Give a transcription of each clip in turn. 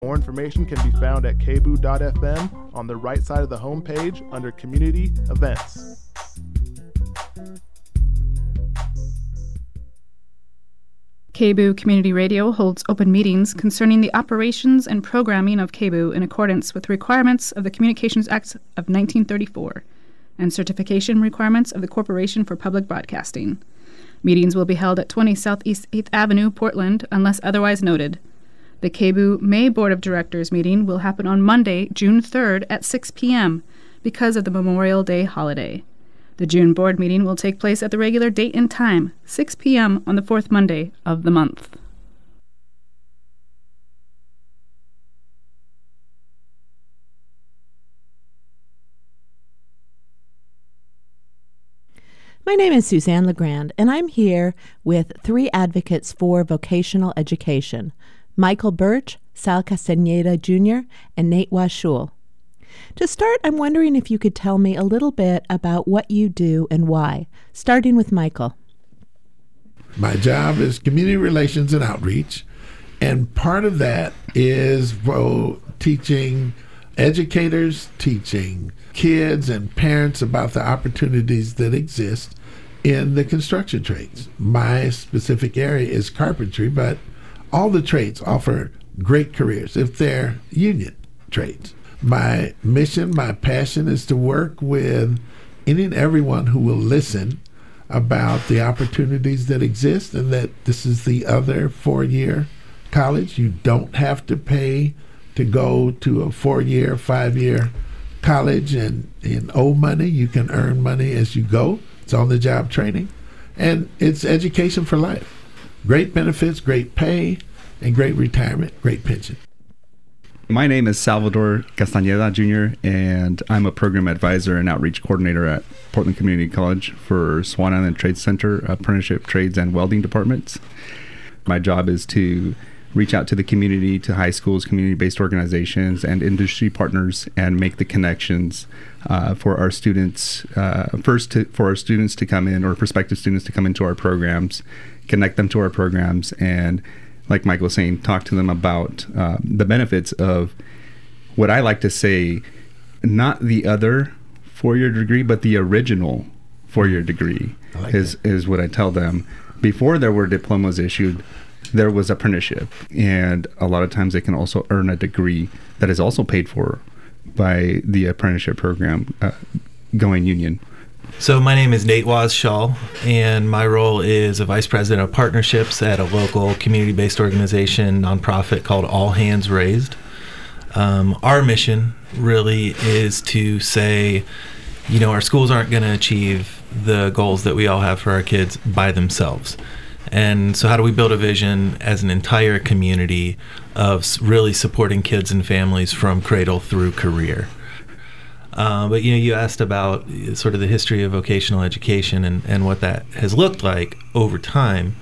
More information can be found at kboo.fm on the right side of the homepage under Community Events. KBOO Community Radio holds open meetings concerning the operations and programming of KBOO in accordance with requirements of the Communications Act of 1934 and certification requirements of the Corporation for Public Broadcasting. Meetings will be held at 20 Southeast 8th Avenue, Portland, unless otherwise noted. The KBOO May Board of Directors meeting will happen on Monday, June 3rd at 6 p.m. because of the Memorial Day holiday. The June board meeting will take place at the regular date and time, 6 p.m. on the fourth Monday of the month. My name is Suzanne LeGrand, and I'm here with three advocates for vocational education: Michael Birch, Sal Castaneda Jr., and Nate Washul. To start, I'm wondering if you could tell me a little bit about what you do and why, starting with Michael. My job is community relations and outreach, and part of that is teaching educators, teaching kids and parents about the opportunities that exist in the construction trades. My specific area is carpentry, but all the trades offer great careers if they're union trades. My mission, my passion is to work with any and everyone who will listen about the opportunities that exist, and that this is the other 4-year college. You don't have to pay to go to a 4-year, 5-year college and owe money. You can earn money as you go. It's on-the-job training, and it's education for life. Great benefits, great pay, and great retirement, great pension. My name is Salvador Castaneda Jr., and I'm a program advisor and outreach coordinator at Portland Community College for Swan Island Trade Center, apprenticeship, trades, and welding departments. My job is to reach out to the community, to high schools, community-based organizations, and industry partners, and make the connections for our students, for our students to come in, or prospective students to come into our programs, connect them to our programs, and like Michael was saying, talk to them about the benefits of what I like to say, not the other 4-year degree, but the original 4-year degree is what I tell them. Before there were diplomas issued, there was apprenticeship, and a lot of times they can also earn a degree that is also paid for by the apprenticeship program going union. So my name is Nate Washul, and my role is a vice president of partnerships at a local community-based organization, nonprofit called All Hands Raised. Our mission really is to say, our schools aren't going to achieve the goals that we all have for our kids by themselves. And so how do we build a vision as an entire community of really supporting kids and families from cradle through career? But you asked about sort of the history of vocational education and what that has looked like over time.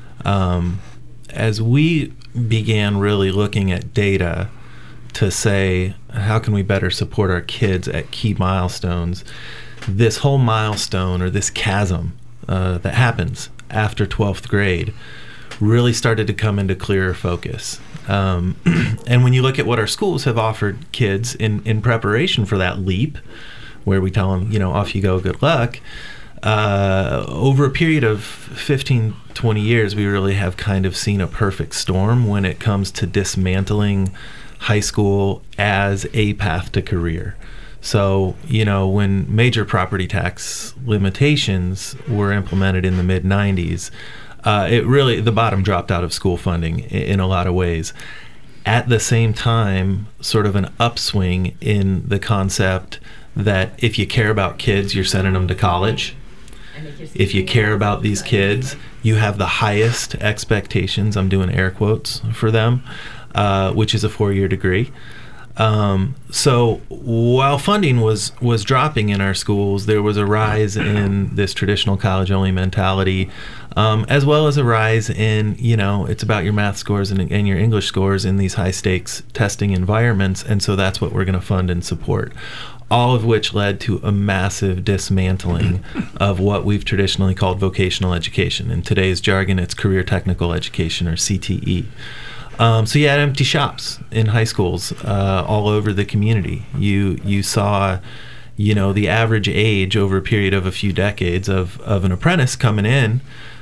As we began really looking at data to say, how can we better support our kids at key milestones, this whole milestone, or this chasm that happens after 12th grade, really started to come into clearer focus. And when you look at what our schools have offered kids in preparation for that leap, where we tell them, off you go, good luck, over a period of 15, 20 years, we really have kind of seen a perfect storm when it comes to dismantling high school as a path to career. So, when major property tax limitations were implemented in the mid-90s, the bottom dropped out of school funding in a lot of ways. At the same time, sort of an upswing in the concept that if you care about kids, you're sending them to college. If you care about these kids, you have the highest expectations, I'm doing air quotes for them, which is a 4-year degree. So while funding was dropping in our schools, there was a rise in this traditional college-only mentality, as well as a rise in, it's about your math scores and your English scores in these high-stakes testing environments, and so that's what we're going to fund and support. All of which led to a massive dismantling of what we've traditionally called vocational education. In today's jargon, it's career technical education, or CTE. So you had empty shops in high schools all over the community. You saw, the average age over a period of a few decades of an apprentice coming in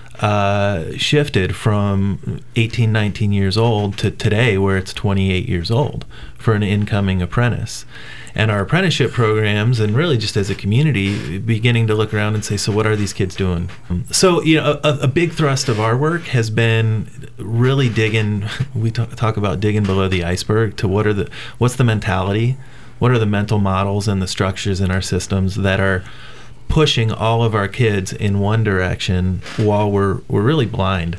shifted from 18, 19 years old to today where it's 28 years old for an incoming apprentice. And our apprenticeship programs, and really just as a community, beginning to look around and say, so what are these kids doing? So, a big thrust of our work has been really digging, we talk about digging below the iceberg to what's the mentality, what are the mental models and the structures in our systems that are pushing all of our kids in one direction while we're really blind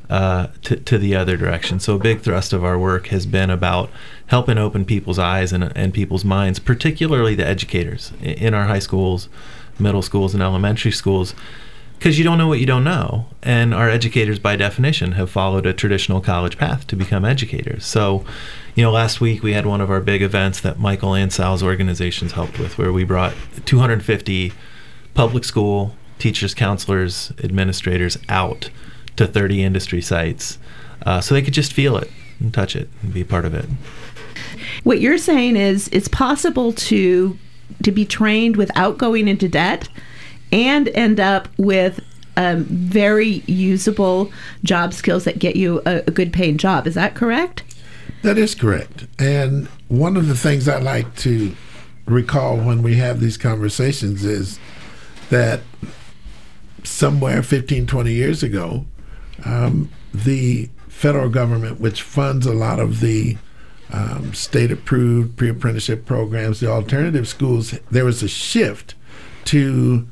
to the other direction. So a big thrust of our work has been about helping open people's eyes and people's minds, particularly the educators in our high schools, middle schools, and elementary schools, because you don't know what you don't know. And our educators, by definition, have followed a traditional college path to become educators. So, last week we had one of our big events that Michael and Sal's organizations helped with, where we brought 250 public school teachers, counselors, administrators out to 30 industry sites so they could just feel it and touch it and be part of it. What you're saying is it's possible to be trained without going into debt and end up with very usable job skills that get you a good paying job. Is that correct? That is correct. And one of the things I like to recall when we have these conversations is that somewhere 15, 20 years ago, the federal government, which funds a lot of the state-approved pre-apprenticeship programs, the alternative schools, there was a shift to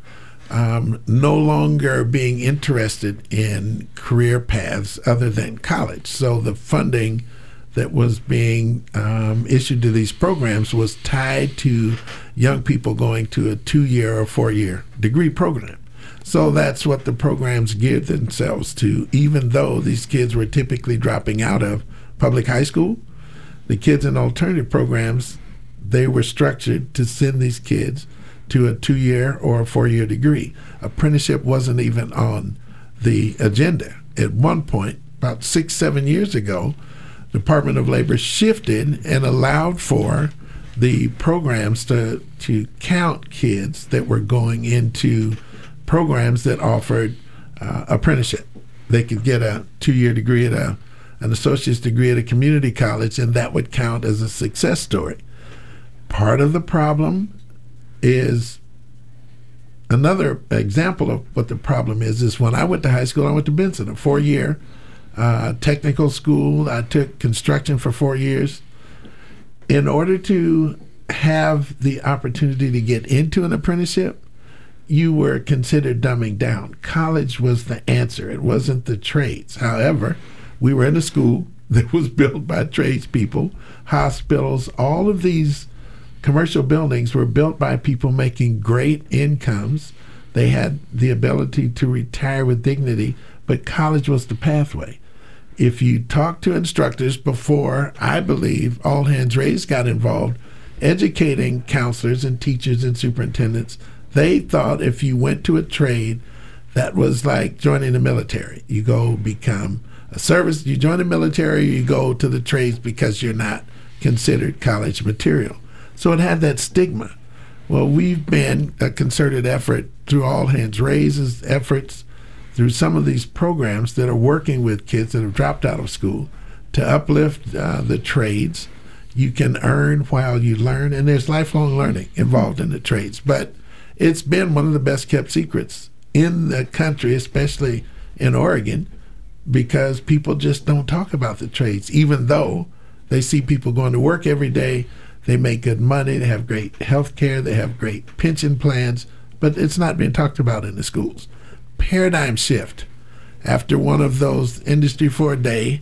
no longer being interested in career paths other than college. So the funding that was being issued to these programs was tied to young people going to a 2-year or 4-year degree program. So that's what the programs geared themselves to, even though these kids were typically dropping out of public high school. The kids in alternative programs, they were structured to send these kids to a 2-year or a 4-year degree. Apprenticeship wasn't even on the agenda. At one point, about 6-7 years ago, the Department of Labor shifted and allowed for the programs to count kids that were going into programs that offered apprenticeship. They could get a 2-year degree at an associate's degree at a community college, and that would count as a success story. Part of the problem is, another example of what the problem is when I went to high school, I went to Benson, a 4-year technical school. I took construction for 4 years. In order to have the opportunity to get into an apprenticeship, you were considered dumbing down. College was the answer. It wasn't the trades. However, we were in a school that was built by tradespeople, hospitals, all of these commercial buildings were built by people making great incomes. They had the ability to retire with dignity, but college was the pathway. If you talk to instructors before, I believe, All Hands Raised got involved, educating counselors and teachers and superintendents, they thought if you went to a trade, that was like joining the military. You go become a service, you join the military, you go to the trades because you're not considered college material. So it had that stigma. Well, we've been a concerted effort through All Hands Raised efforts, through some of these programs that are working with kids that have dropped out of school to uplift the trades. You can earn while you learn, and there's lifelong learning involved in the trades. But it's been one of the best kept secrets in the country, especially in Oregon, because people just don't talk about the trades, even though they see people going to work every day. They make good money. They have great health care. They have great pension plans, but it's not being talked about in the schools. Paradigm shift. After one of those Industry for a Day,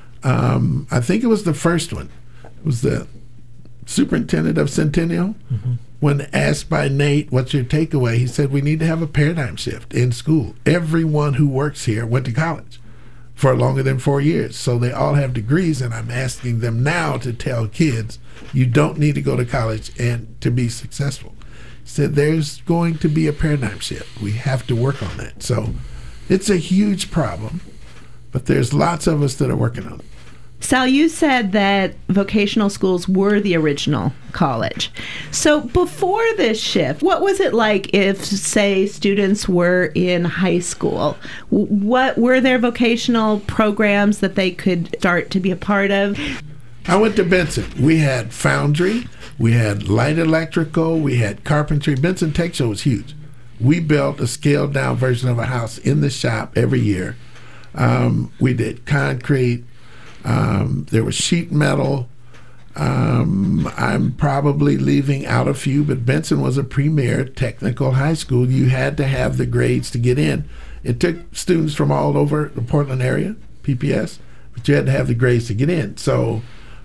I think it was the first one. It was the superintendent of Centennial. Mm-hmm. When asked by Nate, what's your takeaway? He said, we need to have a paradigm shift in school. Everyone who works here went to college for longer than 4 years. So they all have degrees, and I'm asking them now to tell kids, you don't need to go to college and to be successful. He said, there's going to be a paradigm shift. We have to work on that. So it's a huge problem, but there's lots of us that are working on it. Sal, you said that vocational schools were the original college. So before this shift, what was it like if, say, students were in high school? What were there vocational programs that they could start to be a part of? I went to Benson. We had foundry, we had light electrical, we had carpentry. Benson Tech Show was huge. We built a scaled down version of a house in the shop every year. We did concrete. There was sheet metal. I'm probably leaving out a few, but Benson was a premier technical high school. You had to have the grades to get in. It took students from all over the Portland area, PPS, but you had to have the grades to get in. So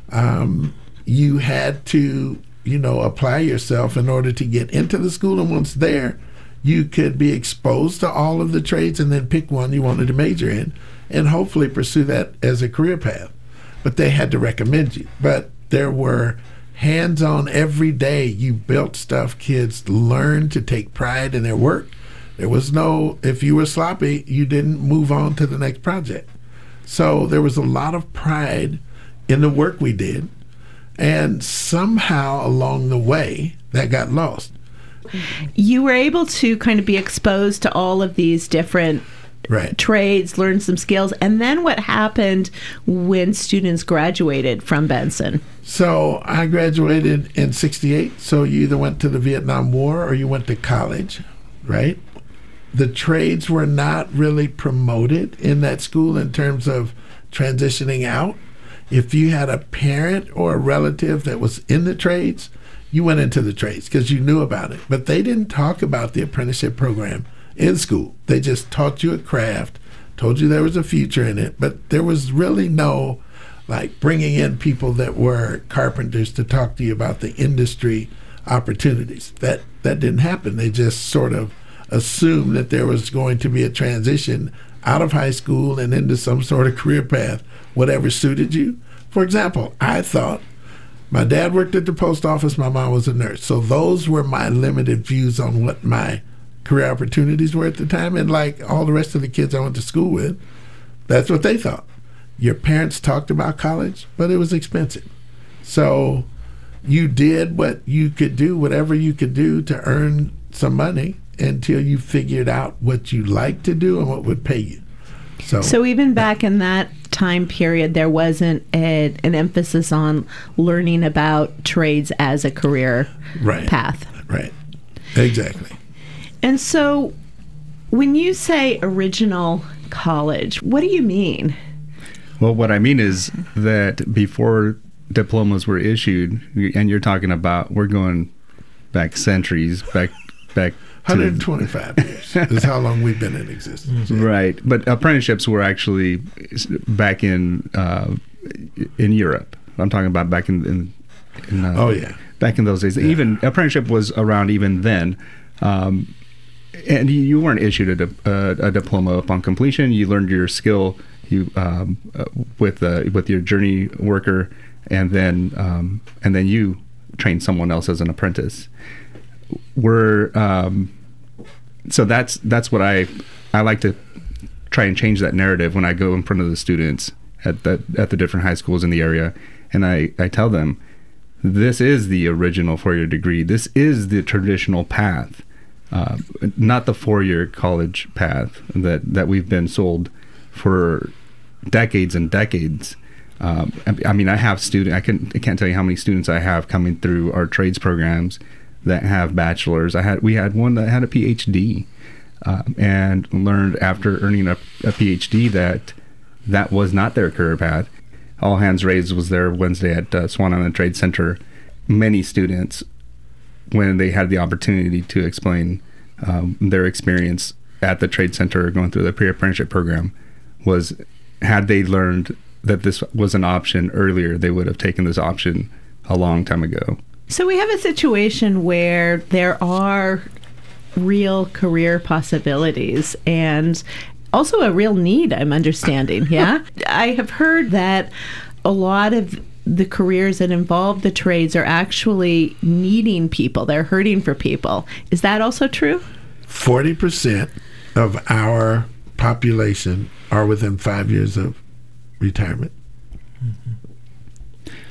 you had to, apply yourself in order to get into the school. And once there, you could be exposed to all of the trades and then pick one you wanted to major in and hopefully pursue that as a career path. But they had to recommend you. But there were hands-on every day. You built stuff. Kids learned to take pride in their work. There was no, if you were sloppy, you didn't move on to the next project. So there was a lot of pride in the work we did. And somehow along the way, that got lost. You were able to kind of be exposed to all of these different trades, learn some skills. And then what happened when students graduated from Benson? So I graduated in '68. So you either went to the Vietnam War or you went to college, right? The trades were not really promoted in that school in terms of transitioning out. If you had a parent or a relative that was in the trades, you went into the trades because you knew about it. But they didn't talk about the apprenticeship program in school. They just taught you a craft, told you there was a future in it, but there was really no bringing in people that were carpenters to talk to you about the industry opportunities. That didn't happen. They just sort of assumed that there was going to be a transition out of high school and into some sort of career path, whatever suited you. For example, I thought my dad worked at the post office, my mom was a nurse. So those were my limited views on what my career opportunities were at the time. And like all the rest of the kids I went to school with, that's what they thought. Your parents talked about college, but it was expensive. So you did what you could do, whatever you could do to earn some money until you figured out what you liked to do and what would pay you. So even back in that time period, there wasn't an emphasis on learning about trades as a career path. Right. Exactly. And so when you say original college, what do you mean? Well, what I mean is that before diplomas were issued, and you're talking about, we're going back centuries, back 125 years is how long we've been in existence. Right. But apprenticeships were actually back in Europe. I'm talking about back in back in those days. Yeah. Even apprenticeship was around even then. And you weren't issued a diploma upon completion. You learned your skill with your journey worker, and then you trained someone else as an apprentice. So that's what I like to try and change that narrative when I go in front of the students at the different high schools in the area, and I tell them, this is the original 4-year degree. This is the traditional path, not the 4-year college path that we've been sold for decades and decades. I mean, I have students. I can't tell you how many students I have coming through our trades programs that have bachelors. We had one that had a PhD, and learned after earning a PhD that was not their career path. All Hands Raised was there Wednesday at Swan Island Trade Center. Many students, when they had the opportunity to explain their experience at the Trade Center going through the pre-apprenticeship program, had they learned that this was an option earlier, they would have taken this option a long time ago. So we have a situation where there are real career possibilities and also a real need, I'm understanding, yeah? I have heard that a lot of the careers that involve the trades are actually needing people. They're hurting for people. Is that also true? 40% of our population are within 5 years of retirement. Mm-hmm.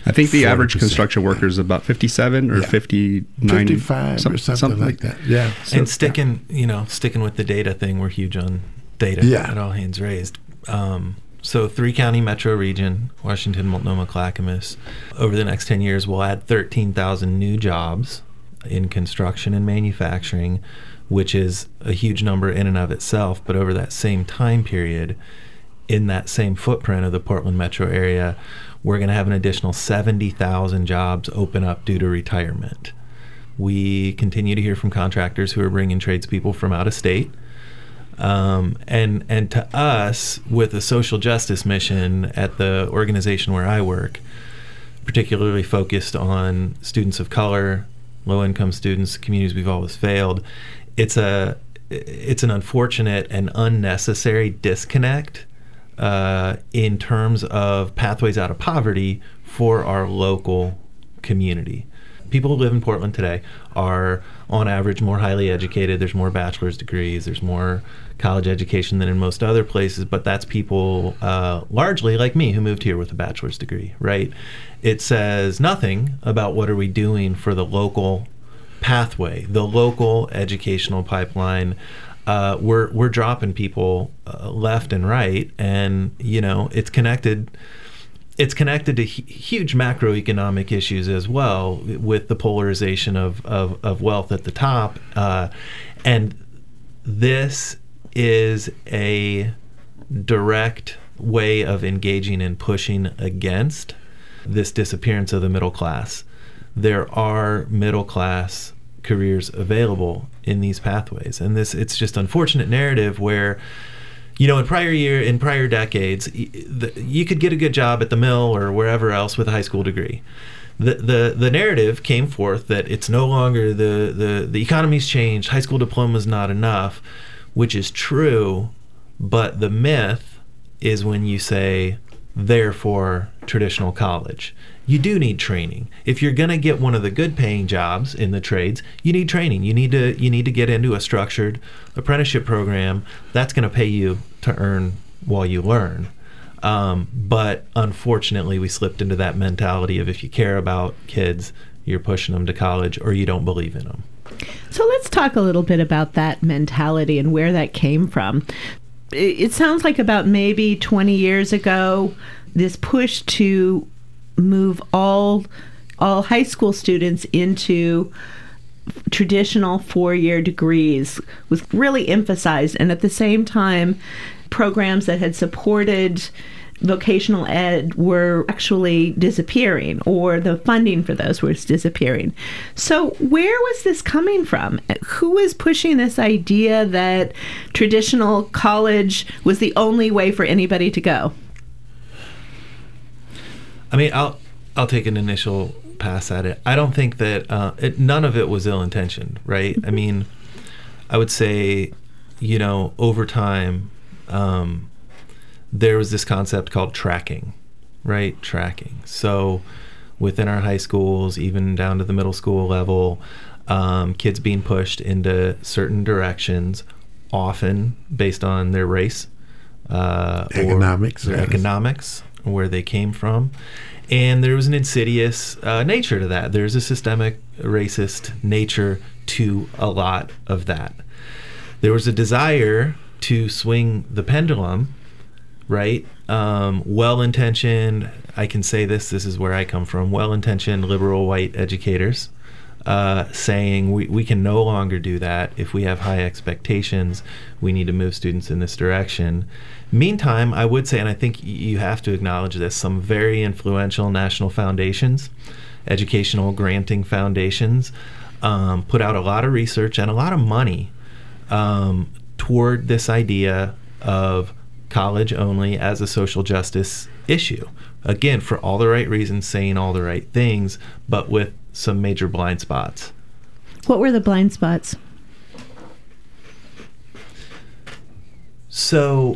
I think the average 40%. construction worker is about 57 or Yeah. 59. 55 or something like that. Yeah. And sticking with the data thing, we're huge on data at All Hands Raised. So 3-county metro region, Washington, Multnomah, Clackamas, over the next 10 years, we'll add 13,000 new jobs in construction and manufacturing, which is a huge number in and of itself. But over that same time period, in that same footprint of the Portland metro area, we're going to have an additional 70,000 jobs open up due to retirement. We continue to hear from contractors who are bringing tradespeople from out of state. And to us, with a social justice mission at the organization where I work, particularly focused on students of color, low-income students, communities we've always failed, it's an unfortunate and unnecessary disconnect in terms of pathways out of poverty for our local community. People who live in Portland today are, on average, more highly educated. There's more bachelor's degrees. There's more college education than in most other places, but that's people largely like me who moved here with a bachelor's degree, right? It says nothing about what are we doing for the local pathway, the local educational pipeline. We're dropping people left and right, and it's connected. It's connected to huge macroeconomic issues as well, with the polarization of wealth at the top. And this is a direct way of engaging and pushing against this disappearance of the middle class. There are middle class careers available in these pathways. And it's just unfortunate narrative where, in prior decades, you could get a good job at the mill or wherever else with a high school degree. The narrative came forth that it's no longer the economy's changed, high school diploma is not enough, which is true, but the myth is when you say, therefore, traditional college. You do need training. If you're going to get one of the good paying jobs in the trades, you need training. You need to get into a structured apprenticeship program that's going to pay you to earn while you learn. But unfortunately, we slipped into that mentality of, if you care about kids, you're pushing them to college, or you don't believe in them. So let's talk a little bit about that mentality and where that came from. It sounds like about maybe 20 years ago, this push to move all high school students into traditional 4-year degrees was really emphasized, and at the same time, programs that had supported vocational ed were actually disappearing, or the funding for those was disappearing. So where was this coming from? Who was pushing this idea that traditional college was the only way for anybody to go? I mean, I'll take an initial pass at it. I don't think that none of it was ill-intentioned, right? I mean, I would say, over time, there was this concept called tracking, right? Tracking. So within our high schools, even down to the middle school level, kids being pushed into certain directions, often based on their race, economics, or their economics, where they came from. And there was an insidious nature to that. There's a systemic racist nature to a lot of that. There was a desire to swing the pendulum, right? Well-intentioned, I can say this is where I come from, well-intentioned liberal white educators saying we can no longer do that. If we have high expectations, we need to move students in this direction. Meantime, I would say, and I think you have to acknowledge this, some very influential national foundations, educational granting foundations, put out a lot of research and a lot of money toward this idea of college only as a social justice issue. Again, for all the right reasons, saying all the right things, but with some major blind spots. What were the blind spots? So,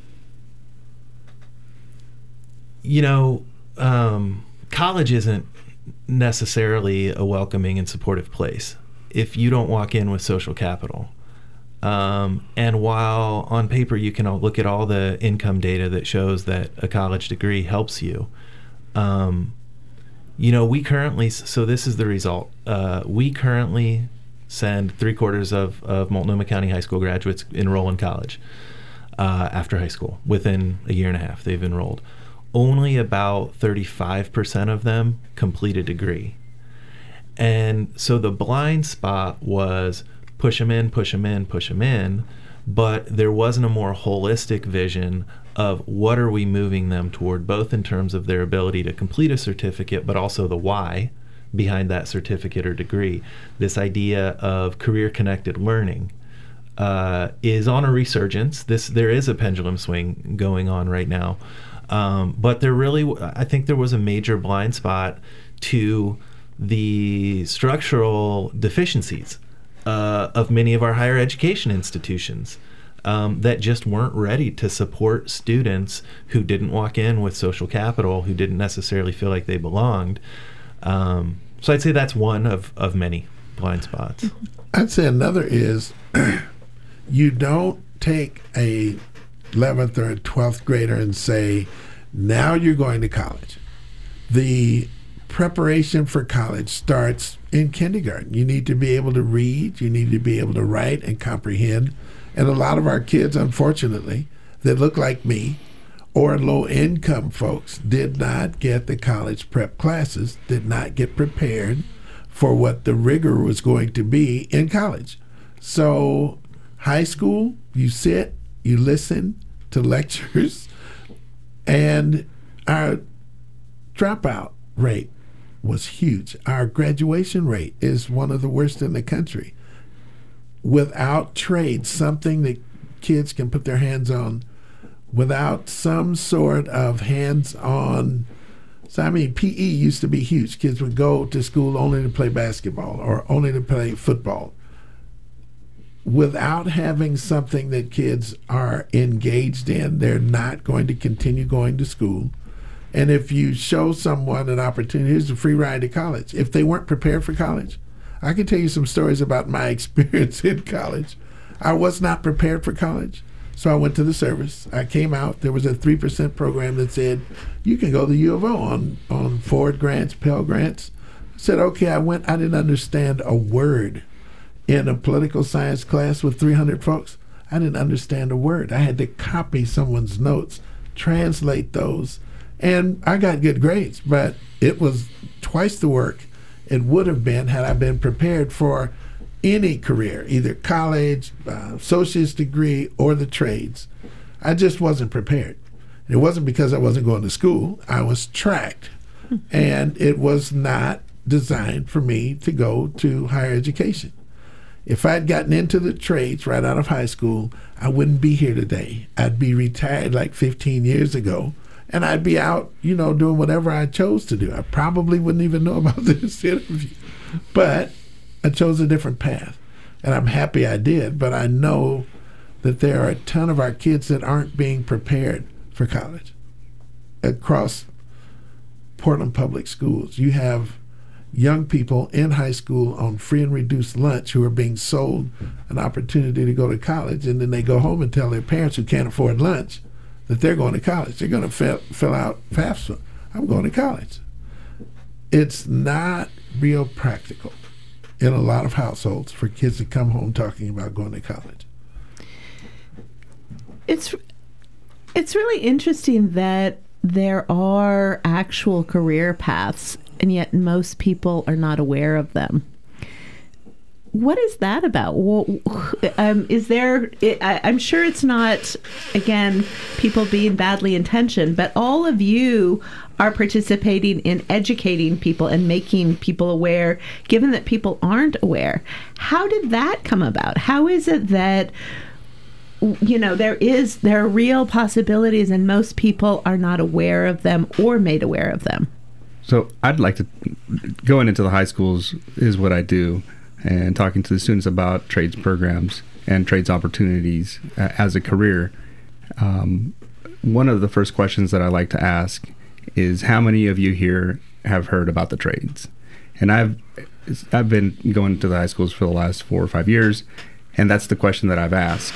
college isn't necessarily a welcoming and supportive place if you don't walk in with social capital. And while on paper you can look at all the income data that shows that a college degree helps you, We currently, so this is the result. We currently send 3/4 of Multnomah County High School graduates enroll in college after high school. Within a year and a half, they've enrolled. Only about 35% of them complete a degree. And so the blind spot was push them in, push them in, push them in, but there wasn't a more holistic vision of what are we moving them toward, both in terms of their ability to complete a certificate, but also the why behind that certificate or degree. This idea of career-connected learning is on a resurgence. There is a pendulum swing going on right now, but I think there was a major blind spot to the structural deficiencies of many of our higher education institutions that just weren't ready to support students who didn't walk in with social capital, who didn't necessarily feel like they belonged. So I'd say that's one of many blind spots. I'd say another is you don't take a 11th or a 12th grader and say, now you're going to college. The preparation for college starts in kindergarten. You need to be able to read, you need to be able to write and comprehend. And a lot of our kids, unfortunately, that look like me or low-income folks did not get the college prep classes, did not get prepared for what the rigor was going to be in college. So high school, you sit, you listen to lectures, and our dropout rate was huge. Our graduation rate is one of the worst in the country. Without trade, something that kids can put their hands on, without some sort of hands-on, PE used to be huge. Kids would go to school only to play basketball or only to play football. Without having something that kids are engaged in, they're not going to continue going to school. And if you show someone an opportunity, here's a free ride to college. If they weren't prepared for college, I can tell you some stories about my experience in college. I was not prepared for college, so I went to the service. I came out. There was a 3% program that said, you can go to U of O on Ford grants, Pell grants. I said, okay, I went. I didn't understand a word in a political science class with 300 folks. I didn't understand a word. I had to copy someone's notes, translate those, and I got good grades, but it was twice the work it would have been had I been prepared for any career, either college, associate's degree, or the trades. I just wasn't prepared. It wasn't because I wasn't going to school. I was tracked, and it was not designed for me to go to higher education. If I'd gotten into the trades right out of high school, I wouldn't be here today. I'd be retired like 15 years ago, and I'd be out, doing whatever I chose to do. I probably wouldn't even know about this interview. But I chose a different path, and I'm happy I did. But I know that there are a ton of our kids that aren't being prepared for college. Across Portland Public Schools, you have young people in high school on free and reduced lunch who are being sold an opportunity to go to college, and then they go home and tell their parents who can't afford lunch that they're going to college. They're going to fill out FAFSA. I'm going to college. It's not real practical in a lot of households for kids to come home talking about going to college. It's really interesting that there are actual career paths, and yet most people are not aware of them. What is that about? Is there? I'm sure it's not, again, people being badly intentioned, but all of you are participating in educating people and making people aware, given that people aren't aware. How did that come about? How is it that there are real possibilities and most people are not aware of them or made aware of them? So I'd like to, going into the high schools is what I do, and talking to the students about trades programs and trades opportunities as a career. One of the first questions that I like to ask is, how many of you here have heard about the trades? And I've been going to the high schools for the last 4 or 5 years, and that's the question that I've asked.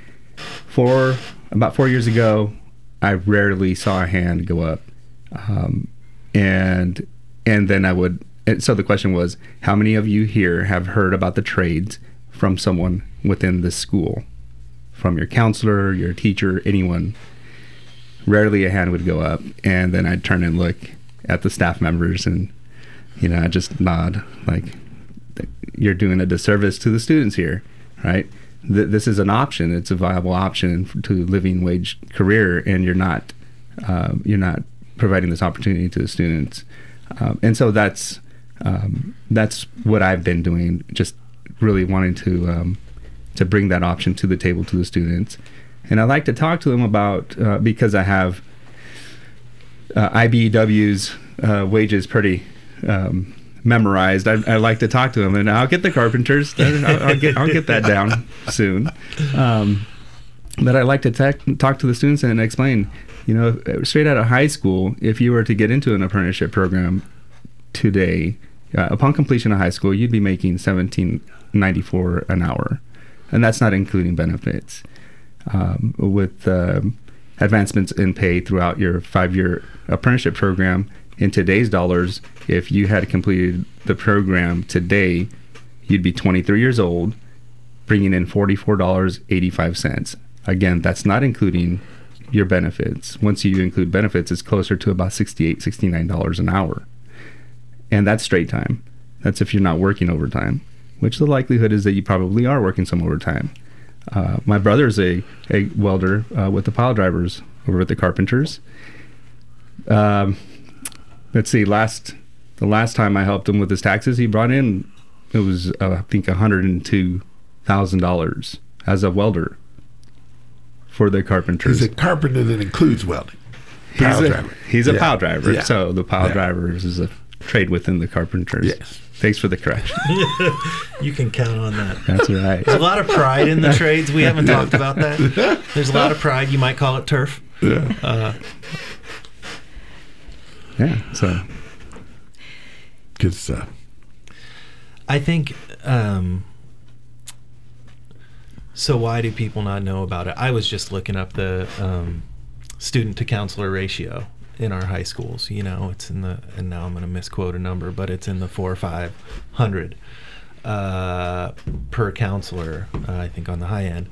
About 4 years ago, I rarely saw a hand go up. And And then so the question was, how many of you here have heard about the trades from someone within the school? From your counselor, your teacher, anyone? Rarely a hand would go up. And then I'd turn and look at the staff members and, I'd just nod like, you're doing a disservice to the students here, right? This is an option. It's a viable option to living wage career, and you're not providing this opportunity to the students. And so that's what I've been doing, just really wanting to bring that option to the table to the students. And I like to talk to them about, because I have IBEW's wages pretty memorized. I like to talk to them, and I'll get the carpenters. I'll get that down soon. But I like to talk to the students and explain, straight out of high school, if you were to get into an apprenticeship program today, upon completion of high school, you'd be making $17.94 an hour, and that's not including benefits. With advancements in pay throughout your 5-year apprenticeship program, in today's dollars, if you had completed the program today, you'd be 23 years old, bringing in $44.85. Again, that's not including your benefits. Once you include benefits, it's closer to about $68, $69 an hour. And that's straight time. That's if you're not working overtime, which the likelihood is that you probably are working some overtime. My brother's a welder with the pile drivers over at the Carpenters. Let's see, the last time I helped him with his taxes, he brought in, it was I think $102,000 as a welder for the Carpenters. He's a carpenter that includes welding. He's a pile driver. Yeah. So the pile drivers is a trade within the Carpenters. Yes. Thanks for the correction. You can count on that. That's right. There's a lot of pride in the trades. We haven't talked about that. There's a lot of pride. You might call it turf. Yeah. Yeah. So good stuff. I think. So why do people not know about it? I was just looking up the student to counselor ratio in our high schools. It's in the, and now I'm going to misquote a number, but it's in the 400 or 500 per counselor, I think, on the high end.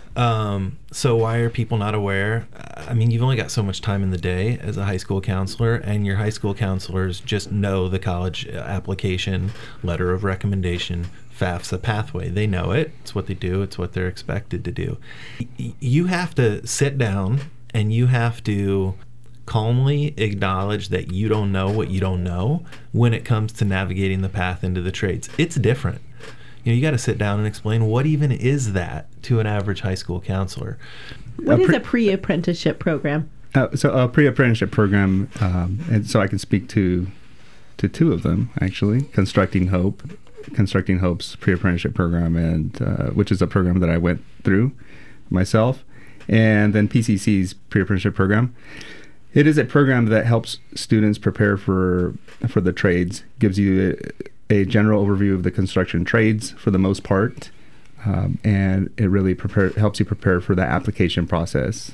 So why are people not aware? I mean, you've only got so much time in the day as a high school counselor, and your high school counselors just know the college application, letter of recommendation, FAFSA pathway. They know it. It's what they do. It's what they're expected to do. You have to sit down and you have to calmly acknowledge that you don't know what you don't know when it comes to navigating the path into the trades. It's different. You got to sit down and explain what even is that to an average high school counselor. What is a pre-apprenticeship program? So a pre-apprenticeship program, and so I can speak to two of them, actually. Constructing Hope's pre-apprenticeship program, and which is a program that I went through myself, and then PCC's pre-apprenticeship program. It is a program that helps students prepare for the trades, gives you a general overview of the construction trades for the most part, and it really helps you prepare for the application process.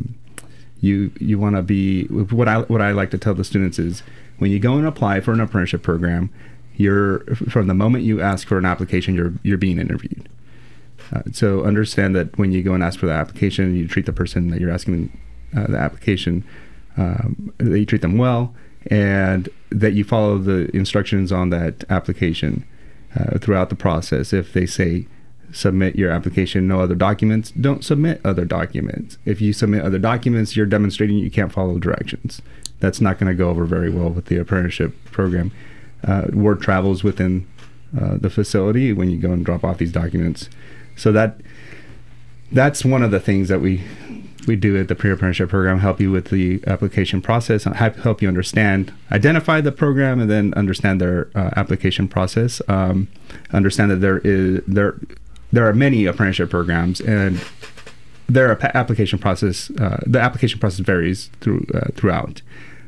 You want to be, what I like to tell the students is, when you go and apply for an apprenticeship program, from the moment you ask for an application, you're being interviewed. So understand that when you go and ask for the application, you treat the person that you're asking the application, that you treat them well, and that you follow the instructions on that application throughout the process. If they say submit your application, no other documents, don't submit other documents. If you submit other documents, you're demonstrating you can't follow directions. That's not going to go over very well with the apprenticeship program. Word travels within the facility when you go and drop off these documents. So that's one of the things that we do at the pre-apprenticeship program, help you with the application process, help you identify the program, and then understand their application process. Understand that there are many apprenticeship programs, and their application process, the application process varies throughout.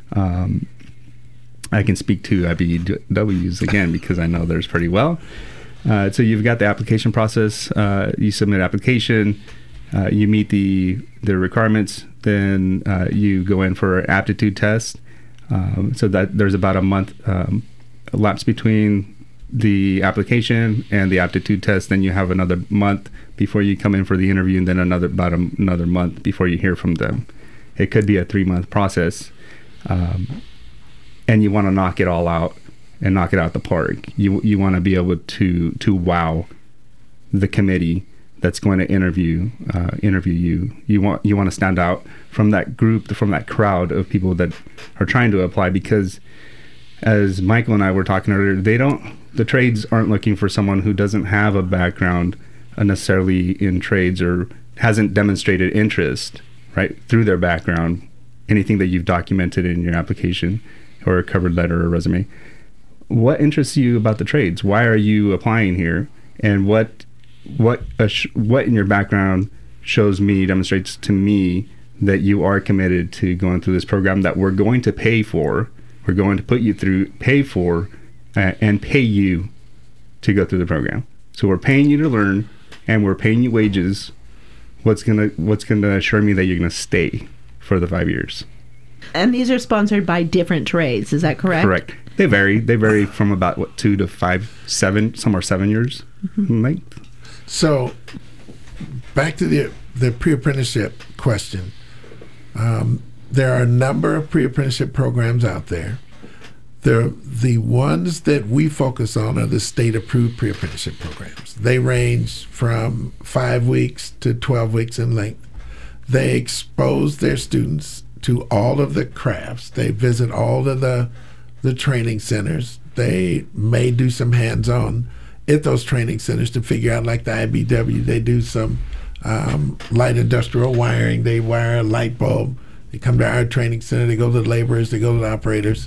I can speak to IBEWs again because I know theirs pretty well. So you've got the application process. You submit application. You meet the requirements. Then you go in for an aptitude test. So that there's about a month lapse between the application and the aptitude test. Then you have another month before you come in for the interview, and then another month before you hear from them. It could be a 3-month process, and you want to knock it all out and knock it out the park. You want to be able to wow the committee that's going to interview you. You want to stand out from that group, from that crowd of people that are trying to apply, because as Michael and I were talking earlier, the trades aren't looking for someone who doesn't have a background necessarily in trades or hasn't demonstrated interest, right, through their background, anything that you've documented in your application or a cover letter or resume. What interests you about the trades? Why are you applying here? And what in your background demonstrates to me that you are committed to going through this program that we're going to pay for, we're going to put you through, pay for, and pay you to go through the program. So we're paying you to learn, and we're paying you wages. What's gonna assure me that you're gonna stay for the 5 years? And these are sponsored by different trades, is that correct? Correct. They vary from about 2 to 5, 7, some are 7 years in length. So back to the pre-apprenticeship question. There are a number of pre-apprenticeship programs out there. The ones that we focus on are the state-approved pre-apprenticeship programs. They range from 5 weeks to 12 weeks in length. They expose their students to all of the crafts. They visit all of the training centers. They may do some hands-on at those training centers to figure out, like the IBW, they do some light industrial wiring. They wire a light bulb. They come to our training center. They go to the laborers. They go to the operators.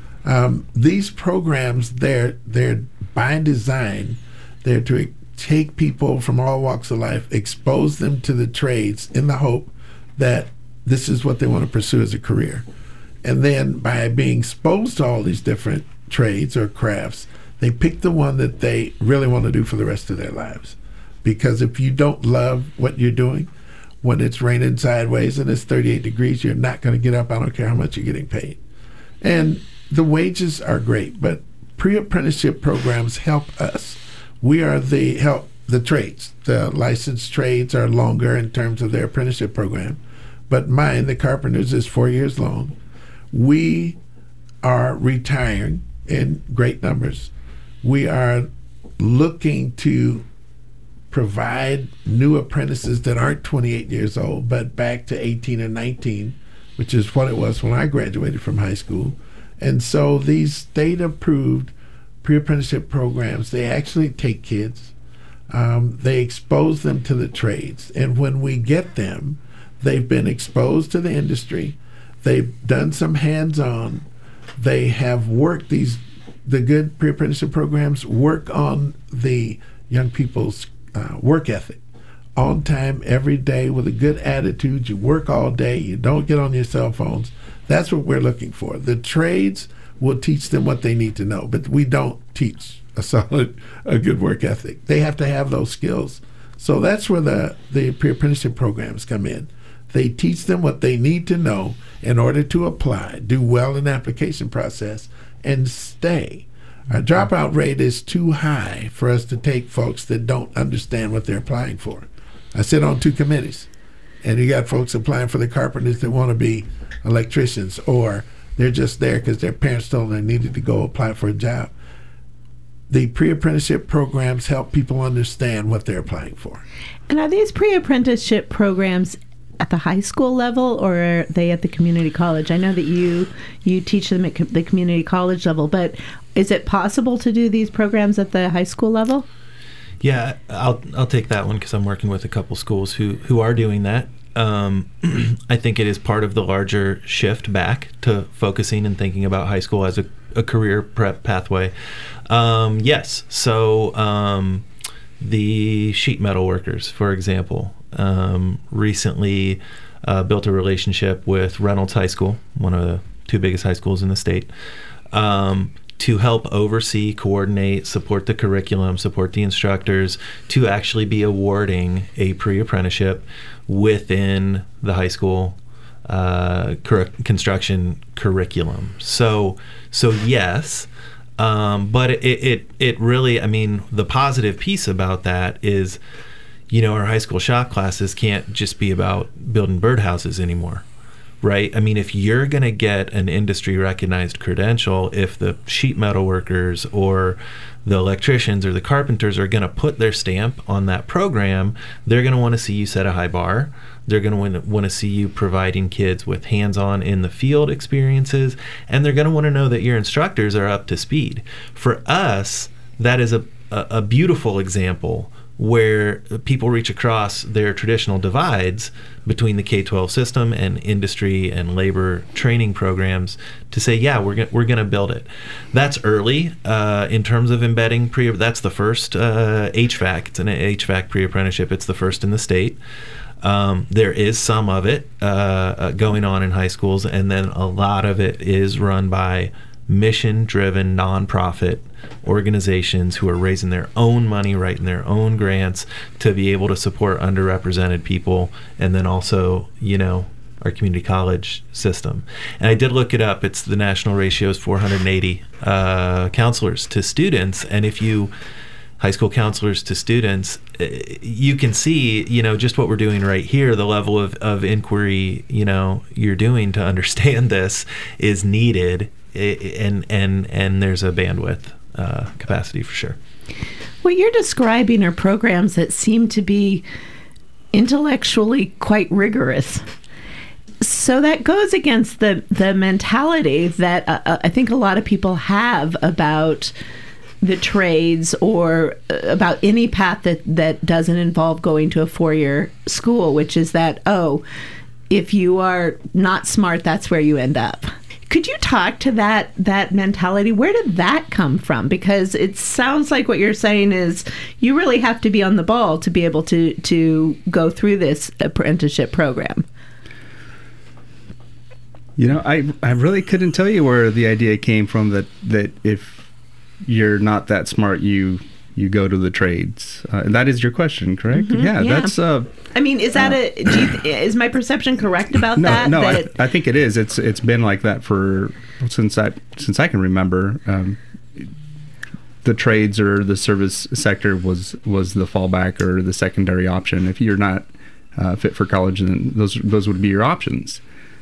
These programs, they're by design, they're to take people from all walks of life, expose them to the trades in the hope that this is what they want to pursue as a career. And then by being exposed to all these different trades or crafts, they pick the one that they really want to do for the rest of their lives. Because if you don't love what you're doing, when it's raining sideways and it's 38 degrees, you're not going to get up. I don't care how much you're getting paid. And the wages are great, but pre-apprenticeship programs help us. We are the trades. The licensed trades are longer in terms of their apprenticeship program, but mine, the carpenters, is 4 years long. We are retiring in great numbers. We are looking to provide new apprentices that aren't 28 years old, but back to 18 or 19, which is what it was when I graduated from high school. And so these state-approved pre-apprenticeship programs, they actually take kids, they expose them to the trades. And when we get them, they've been exposed to the industry, they've done some hands-on, they have worked the good pre-apprenticeship programs work on the young people's work ethic. On time, every day, with a good attitude. You work all day. You don't get on your cell phones. That's what we're looking for. The trades will teach them what they need to know, but we don't teach a good work ethic. They have to have those skills. So that's where the pre-apprenticeship programs come in. They teach them what they need to know in order to apply, do well in the application process, and stay. Our dropout rate is too high for us to take folks that don't understand what they're applying for. I sit on 2 committees, and you got folks applying for the carpenters that want to be electricians, or they're just there because their parents told them they needed to go apply for a job. The pre-apprenticeship programs help people understand what they're applying for. And are these pre-apprenticeship programs at the high school level, or are they at the community college? I know that you teach them at the community college level, but is it possible to do these programs at the high school level? Yeah, I'll take that one because I'm working with a couple schools who are doing that. I think it is part of the larger shift back to focusing and thinking about high school as a career prep pathway. Yes, so the sheet metal workers, for example, recently built a relationship with Reynolds High School, one of the 2 biggest high schools in the state, to help oversee, coordinate, support the curriculum, support the instructors, to actually be awarding a pre-apprenticeship within the high school construction curriculum. So yes, but it really, I mean, the positive piece about that is, our high school shop classes can't just be about building birdhouses anymore, right? I mean, if you're going to get an industry recognized credential, if the sheet metal workers or the electricians or the carpenters are going to put their stamp on that program, they're going to want to see you set a high bar. They're going to want to see you providing kids with hands-on in the field experiences, and they're going to want to know that your instructors are up to speed. For us, that is a beautiful example where people reach across their traditional divides between the K-12 system and industry and labor training programs to say, yeah, we're going to build it. That's early in terms of embedding that's the first HVAC. It's an HVAC pre-apprenticeship. It's the first in the state. There is some of it going on in high schools, and then a lot of it is run by mission-driven nonprofit organizations who are raising their own money, writing their own grants to be able to support underrepresented people, and then also, our community college system. And I did look it up. It's the national ratio is 480 counselors to students, and if you high school counselors to students, you can see, just what we're doing right here, the level of inquiry, you're doing to understand this is needed, and there's a bandwidth capacity for sure. What you're describing are programs that seem to be intellectually quite rigorous. So that goes against the mentality that I think a lot of people have about the trades or about any path that doesn't involve going to a 4-year school, which is that, if you are not smart, that's where you end up. Could you talk to that mentality? Where did that come from? Because it sounds like what you're saying is you really have to be on the ball to be able to go through this apprenticeship program. I really couldn't tell you where the idea came from that if you're not that smart, you go to the trades. That is your question, correct? Mm-hmm, yeah. That's. I mean, is that is my perception correct about that? No, I think it is. It's been like that since I can remember. The trades or the service sector was the fallback or the secondary option. If you're not fit for college, then those would be your options.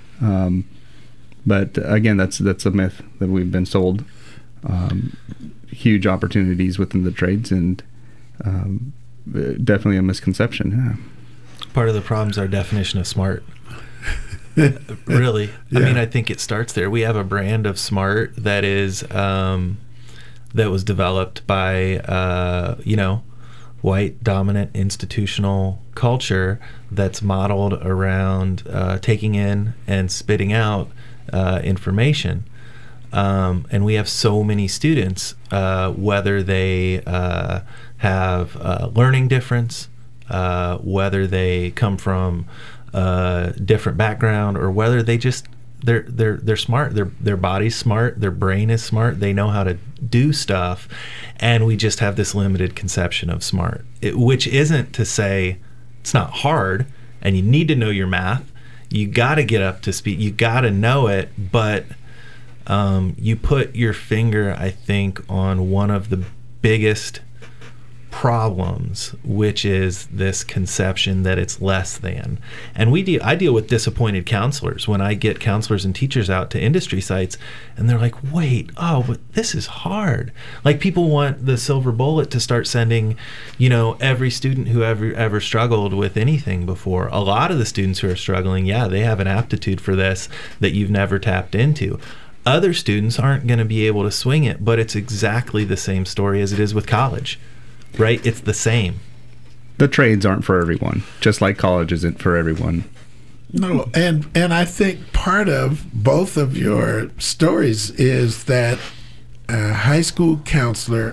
But again, that's a myth that we've been sold. Huge opportunities within the trades, and definitely a misconception. Yeah. Part of the problem is our definition of smart. Really, yeah. I mean, I think it starts there. We have a brand of smart that is that was developed by white dominant institutional culture that's modeled around taking in and spitting out information. And we have so many students, whether they have learning difference, whether they come from a different background, or whether they just they're smart. Their body's smart. Their brain is smart. They know how to do stuff, and we just have this limited conception of smart, which isn't to say it's not hard. And you need to know your math. You got to get up to speed. You got to know it, but you put your finger, I think, on one of the biggest problems, which is this conception that it's less than. And I deal with disappointed counselors when I get counselors and teachers out to industry sites, and they're like, wait, but this is hard. Like, people want the silver bullet to start sending, every student who ever struggled with anything before. A lot of the students who are struggling, they have an aptitude for this that you've never tapped into. Other students aren't going to be able to swing it, but it's exactly the same story as it is with college, right? It's the same. The trades aren't for everyone, just like college isn't for everyone. No, and I think part of both of your stories is that a high school counselor,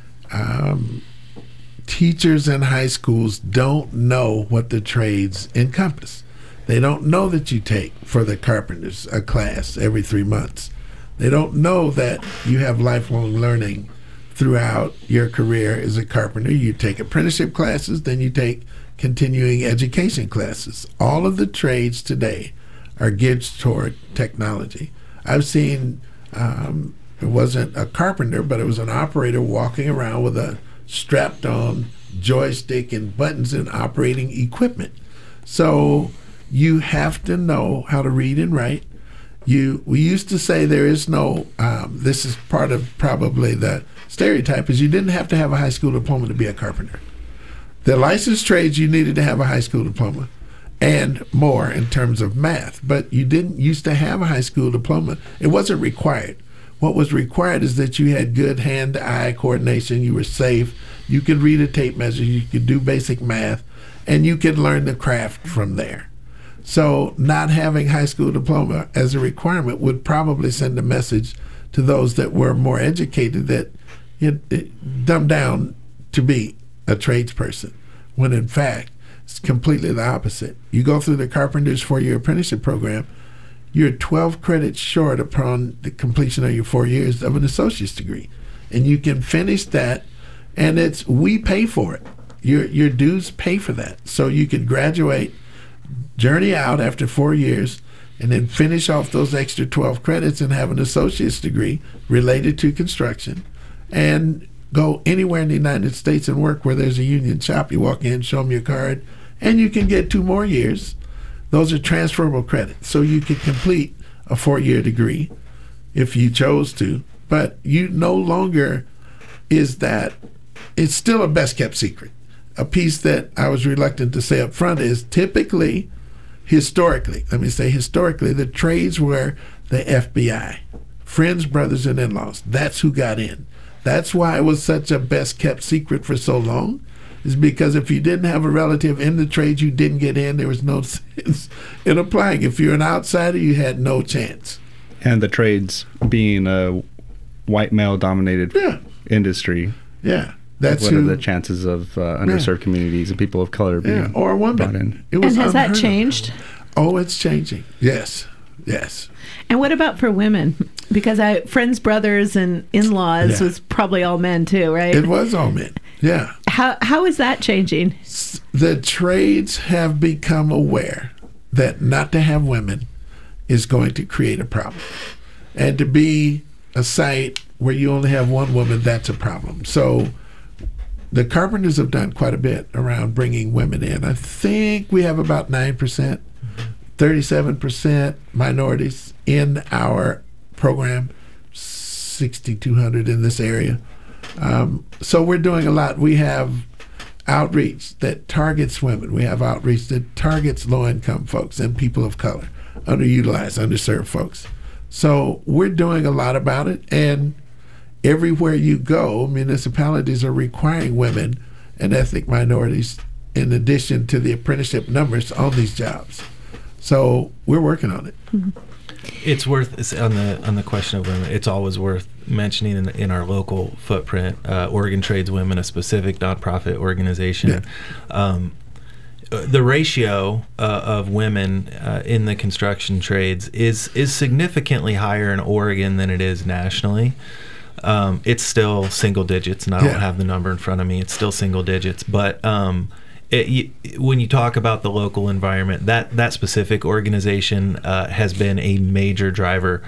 teachers in high schools don't know what the trades encompass. They don't know that you take for the carpenters a class every 3 months. They don't know that you have lifelong learning throughout your career as a carpenter. You take apprenticeship classes, then you take continuing education classes. All of the trades today are geared toward technology. I've seen, it wasn't a carpenter, but it was an operator walking around with a strapped on joystick and buttons and operating equipment. So you have to know how to read and write. We used to say there is no, this is part of probably the stereotype, is you didn't have to have a high school diploma to be a carpenter. The licensed trades, you needed to have a high school diploma and more in terms of math, but you didn't used to have a high school diploma. It wasn't required. What was required is that you had good hand-eye coordination, you were safe, you could read a tape measure, you could do basic math, and you could learn the craft from there. So not having high school diploma as a requirement would probably send a message to those that were more educated that it dumbed down to be a tradesperson, when in fact it's completely the opposite. You go through the carpenter's 4-year apprenticeship program, you're 12 credits short upon the completion of your 4 years of an associate's degree. And you can finish that, and we pay for it. Your dues pay for that. So you could graduate, journey out after 4 years, and then finish off those extra 12 credits and have an associate's degree related to construction, and go anywhere in the United States and work where there's a union shop. You walk in, show them your card, and you can get 2 more years. Those are transferable credits. So you could complete a 4-year degree if you chose to, but you no longer is that, it's still a best kept secret. A piece that I was reluctant to say up front is typically, historically, the trades were the FBI, friends, brothers, and in-laws. That's who got in. That's why it was such a best kept secret for so long, is because if you didn't have a relative in the trades, you didn't get in. There was no sense in applying. If you're an outsider, you had no chance. And the trades being a white male dominated industry. Yeah. That's what are the chances of underserved communities and people of color being or women brought in? It was and has that changed? Oh, it's changing. Yes. And what about for women? Because friends, brothers, and in-laws was probably all men too, right? It was all men. Yeah. How is that changing? The trades have become aware that not to have women is going to create a problem, and to be a site where you only have one woman, that's a problem. So the carpenters have done quite a bit around bringing women in. I think we have about 9%, 37% minorities in our program, 6,200 in this area. So we're doing a lot. We have outreach that targets women. We have outreach that targets low-income folks and people of color, underutilized, underserved folks. So we're doing a lot about it, and everywhere you go, municipalities are requiring women and ethnic minorities in addition to the apprenticeship numbers on these jobs. So we're working on it. Mm-hmm. It's worth, on the question of women, it's always worth mentioning in our local footprint, Oregon Trades Women, a specific nonprofit organization. Yeah. The ratio of women in the construction trades is significantly higher in Oregon than it is nationally. It's still single digits, and I don't have the number in front of me. It's still single digits, but when you talk about the local environment, that specific organization has been a major driver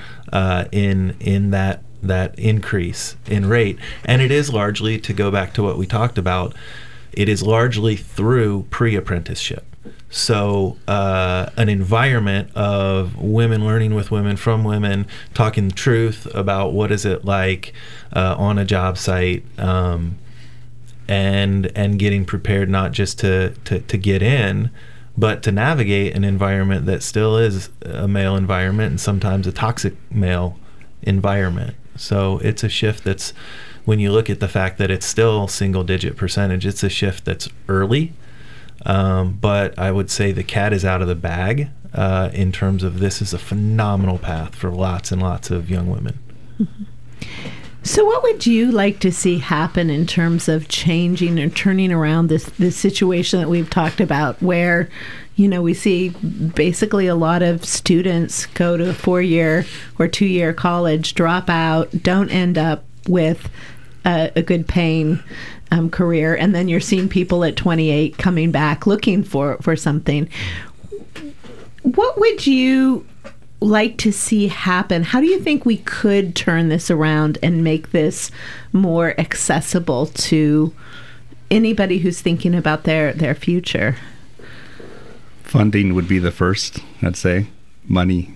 in that increase in rate, and it is largely, to go back to what we talked about, it is largely through pre-apprenticeship. So an environment of women learning with women, from women, talking the truth about what is it like on a job site, and getting prepared not just to get in, but to navigate an environment that still is a male environment and sometimes a toxic male environment. So it's a shift that's, when you look at the fact that it's still single-digit percentage, it's a shift that's early. But I would say the cat is out of the bag in terms of this is a phenomenal path for lots and lots of young women. Mm-hmm. So what would you like to see happen in terms of changing or turning around this situation that we've talked about, where, we see basically a lot of students go to a 4-year or 2-year college, drop out, don't end up with a good paying career, and then you're seeing people at 28 coming back looking for something. What would you like to see happen? How do you think we could turn this around and make this more accessible to anybody who's thinking about their future? Funding would be the first, I'd say. Money.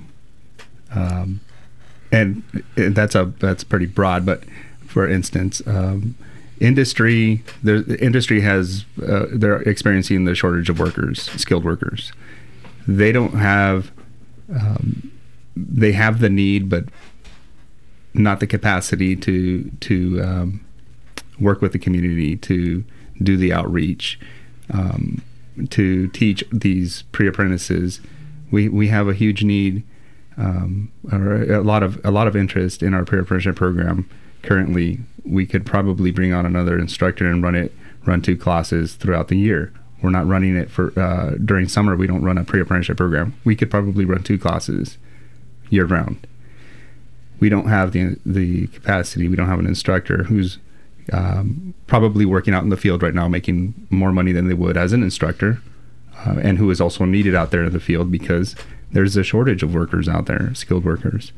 And that's pretty broad, but for instance, industry has they're experiencing the shortage of workers, skilled workers. They don't have they have the need, but not the capacity to work with the community, to do the outreach, to teach these pre-apprentices. We have a huge need, or a lot of interest in our pre-apprenticeship program. Currently, we could probably bring on another instructor and run 2 classes throughout the year. We're not running it for during summer. We don't run a pre-apprenticeship program. We could probably run 2 classes year round. We don't have the capacity. We don't have an instructor who's probably working out in the field right now, making more money than they would as an instructor, and who is also needed out there in the field because there's a shortage of workers out there, skilled workers.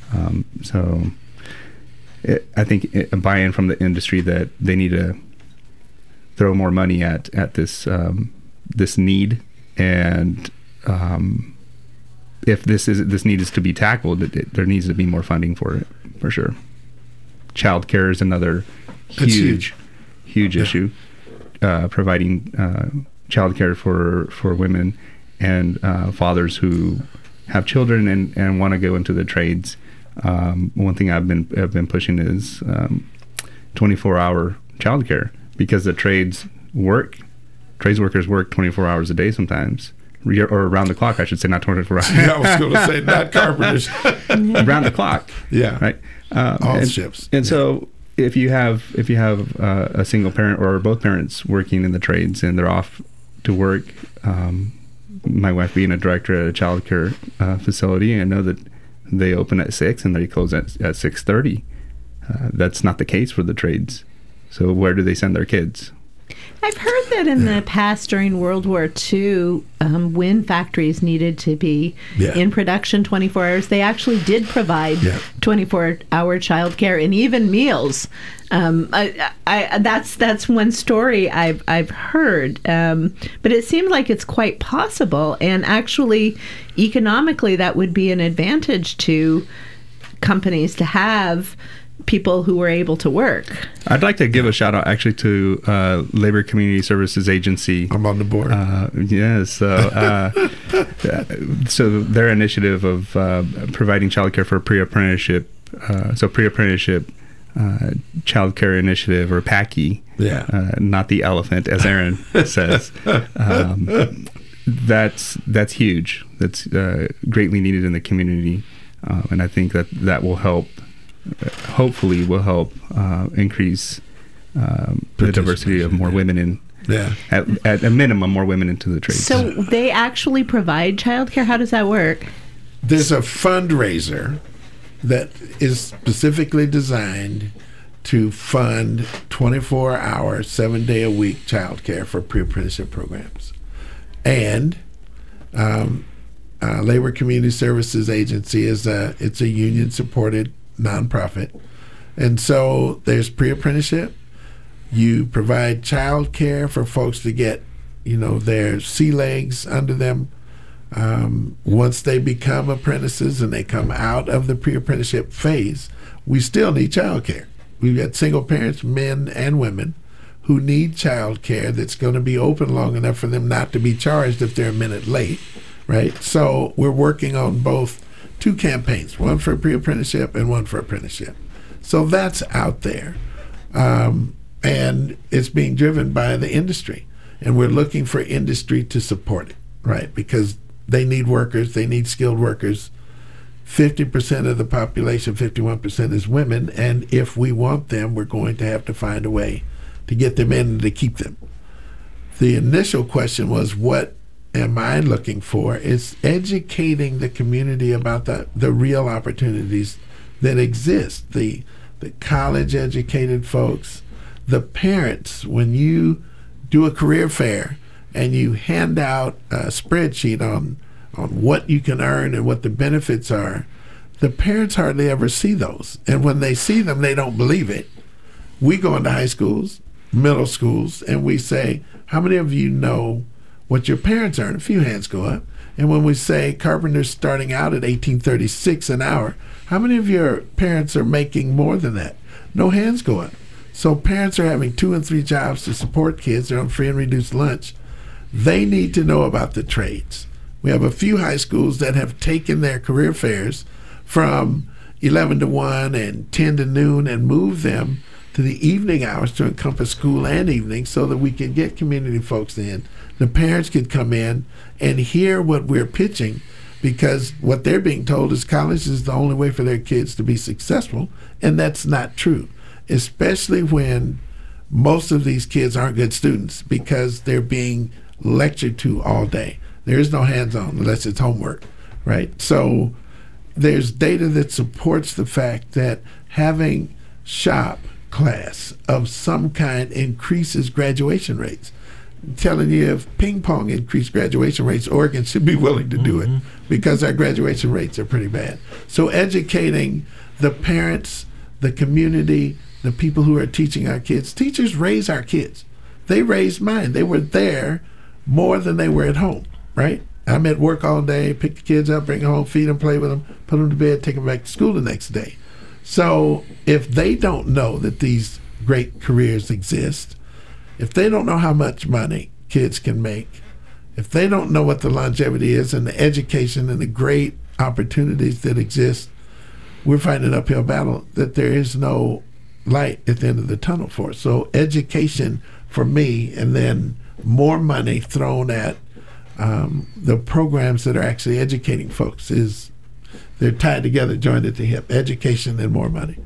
I think a buy-in from the industry that they need to throw more money at this this need, and if this need is to be tackled, there needs to be more funding for it, for sure. Child care is another huge issue. Providing child care for women and fathers who have children and want to go into the trades. One thing I've been pushing is 24-hour child care, because the trades workers work 24 hours a day sometimes, or around the clock, I should say, not 24 hours. Yeah, I was going to say not carpenters. Around the clock. Yeah. Right. All shifts. And so if you have a single parent or both parents working in the trades and they're off to work, my wife being a director at a child care facility, I know that they open at 6 and they close at 6:30. That's not the case for the trades. So where do they send their kids? I've heard that in the past, during World War II, when factories needed to be in production 24 hours, they actually did provide 24-hour childcare and even meals. That's one story I've heard, but it seems like it's quite possible, and actually, economically, that would be an advantage to companies to have people who were able to work. I'd like to give a shout out actually to Labor Community Services Agency. I'm on the board. Yes. So their initiative of providing childcare for pre-apprenticeship, pre-apprenticeship childcare initiative, or PACI, not the elephant, as Aaron says. That's huge. That's greatly needed in the community, and I think that will help. Hopefully will help increase the diversity of more women in, at a minimum, more women into the trades. So they actually provide childcare? How does that work? There's a fundraiser that is specifically designed to fund 24-hour, 7-day-a-week childcare for pre-apprenticeship programs. And Labor Community Services Agency it's a union-supported nonprofit, and so there's pre-apprenticeship. You provide child care for folks to get, their sea legs under them. Once they become apprentices and they come out of the pre-apprenticeship phase, we still need child care. We've got single parents, men and women, who need child care that's going to be open long enough for them not to be charged if they're a minute late, right? So we're working on both 2 campaigns, one for pre-apprenticeship and one for apprenticeship. So that's out there. And it's being driven by the industry. And we're looking for industry to support it, right? Because they need workers, they need skilled workers. 50% of the population, 51% is women. And if we want them, we're going to have to find a way to get them in and to keep them. The initial question was, what am I looking for? Is educating the community about the real opportunities that exist. The college-educated folks, the parents. When you do a career fair and you hand out a spreadsheet on on what you can earn and what the benefits are, the parents hardly ever see those. And when they see them, they don't believe it. We go into high schools, middle schools, and we say, how many of you know what your parents earn? A few hands go up. And when we say carpenters starting out at $18.36 an hour, how many of your parents are making more than that? No hands go up. So parents are having 2 and 3 jobs to support kids. They're on free and reduced lunch. They need to know about the trades. We have a few high schools that have taken their career fairs from 11 to 1 and 10 to noon and moved them to the evening hours to encompass school and evening so that we can get community folks in. The parents could come in and hear what we're pitching, because what they're being told is college is the only way for their kids to be successful, and that's not true, especially when most of these kids aren't good students because they're being lectured to all day. There is no hands-on unless it's homework, right? So there's data that supports the fact that having shop class of some kind increases graduation rates. I'm telling you, if ping pong increased graduation rates, Oregon should be willing to do it because our graduation rates are pretty bad. So educating the parents, the community, the people who are teaching our kids. Teachers raise our kids. They raised mine. They were there more than they were at home, right? I'm at work all day, pick the kids up, bring them home, feed them, play with them, put them to bed, take them back to school the next day. So if they don't know that these great careers exist, if they don't know how much money kids can make, if they don't know what the longevity is and the education and the great opportunities that exist, we're fighting an uphill battle that there is no light at the end of the tunnel for us. So education for me, and then more money thrown at the programs that are actually educating folks, is they're tied together, joined at the hip. Education and more money.